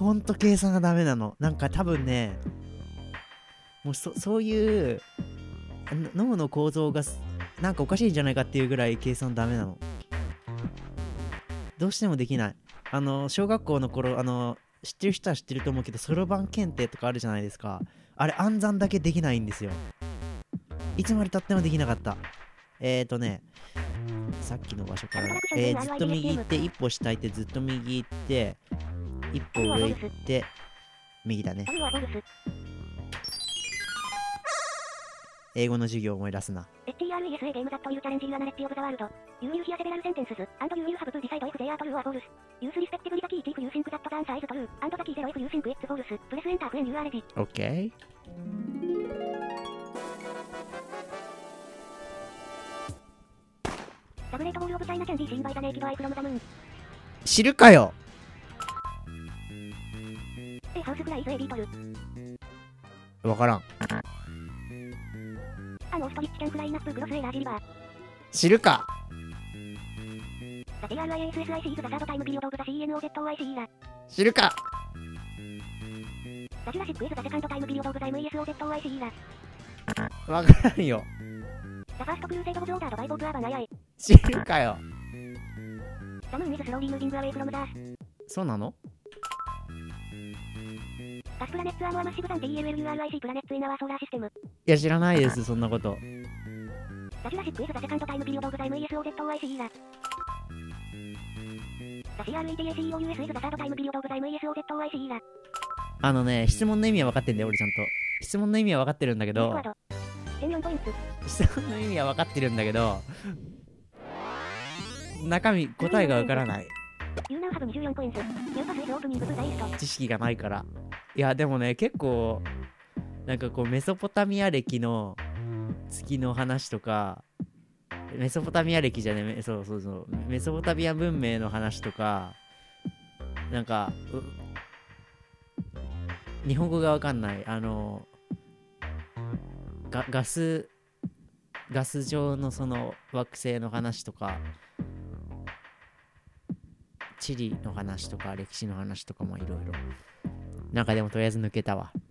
ほんと計算がダメなの。なんか多分ね、もうそういう脳の構造がなんかおかしいんじゃないかっていうぐらい計算ダメなの。どうしてもできない。小学校の頃、知ってる人は知ってると思うけど、そろばん検定とかあるじゃないですか。あれ、暗算だけできないんですよ。いつまでたってもできなかった。さっきの場所から、ずっと右行って、一歩下行って、ずっと右行って、一歩上行って、右だね。英語の授業を思い出すな。 HTRESA game that you challenge your knowledge of the world. You will hear several sentences, and you will have to decide if they are true or false. Use respectively the key if you think that the answer is true, and the key 0 if you think it's false. Press enter when you are ready. OK? The Great Wall of China can be seen by the naked eye from the moon. 知るかよ。 A house fly is a beetle. わからん。 An ostrich can fly enough to cross a large river. 知るか。 The TRIASSIC is the third time period of the CNOZOIC era. 知るか。 The Jurassic is the second time period of the MESOZOIC era. わからんよ。 The first crusade was ordered by Pope Urban II. 知るかよ。 The moon is slowly moving away from the earth. そうなの？ Gas planets are more massive than TELLURIC planets in our solar system. いや、知らないです、そんなこと。 The Jurassic is the second time period of the MESOZOIC era. The CRETACOUS is the third time period of the MESOZOIC era. 質問の意味は分かってんだよ、俺ちゃんと。質問の意味は分かってるんだけど、 14ポイント。 質問の意味は分かってるんだけど、中身、答えが分からない。 You now have 24 points. New pass is opening to the east. 知識がないから。いや、でもね、結構、なんかこう、メソポタミア歴の月の話とか、メソポタミア歴じゃねえ、そうそうそう、メソポタミア文明の話とか、なんか、日本語がわかんない。ガス状のその惑星の話とか、地理の話とか、歴史の話とかもいろいろ。なんかでもとりあえず抜けたわ。